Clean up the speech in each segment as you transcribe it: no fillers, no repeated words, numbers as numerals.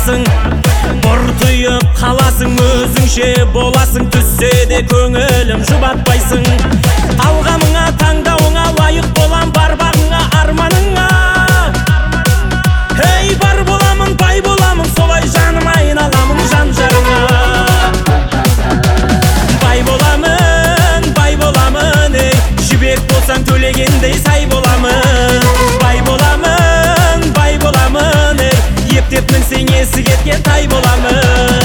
барбайсың. Бұртыйып қаласың, өзіңше боласың, түссе де көңілім жұбатпайсың. Талғамыңа, таңдауыңа лайық болам, бар бағыңа, арманыңа. Ей, бар боламын, бай боламын, солай жаным айналамын жан жарыңа. Бай боламын, ей, жібек болсаң төлегендей сай боламын. Бай боламын, ей, ептеп мінсең есі кеткен тай боламын.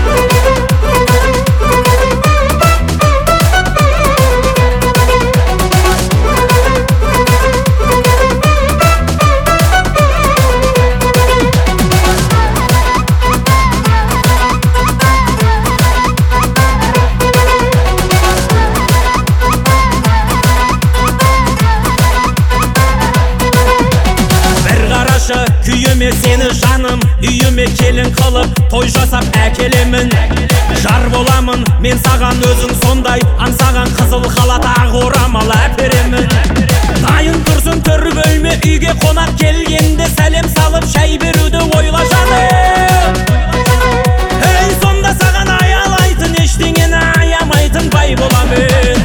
Күйіме сені жаным, үйіме келін қылып, той жасап әкелемін. Жар боламын, мен саған өзің сондай, аңсаған қызыл халат ақ орамал әперемін. Дайын тұрсын төр бөлме, үйге қонақ келгенде сәлем салып, шай беруді ойла жаным. Ей, сонда саған аялайтын, ештеңені аямайтын бай боламын.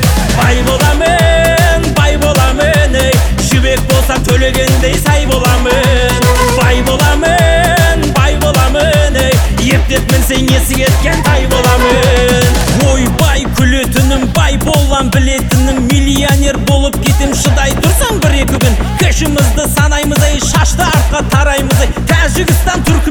Бай боламын, ей, жібек болсам төлегендей сай боламын. Бай боламын, ей, ептеп мінсең есі кеткен тай боламын. Ой, бай күлетінім, бай болам білетінім, миллионер болып кетем, шыдай тұрсам бір-екі күн. Кешімізді санаймыз, ей, шашты артқа тараймыз, ей, Тәжікстан, Түркия